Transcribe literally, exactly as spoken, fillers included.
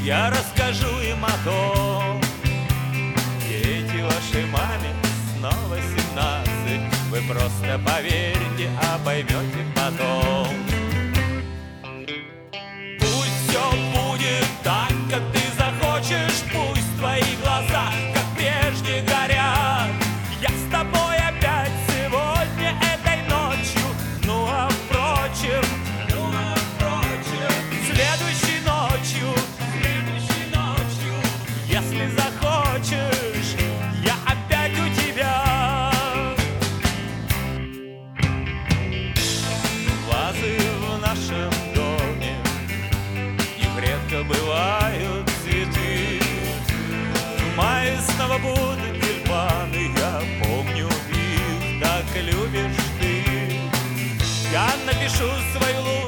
я расскажу им о том. Дети, вашей маме снова семнадцать, вы просто поверьте, а поймете потом. Пусть все будет так, как ты захочешь, пусть твои глаза, как прежде, горят. Я с тобой опять сегодня этой ночью, ну а впрочем, ну а впрочем, следующей ночью, следующей ночью, если захочешь, я опять у тебя. Вазы в нашем доме, их редко бывают цветы. В мае снова будут тюльпаны, я помню их, так любишь ты. Я напишу свою луну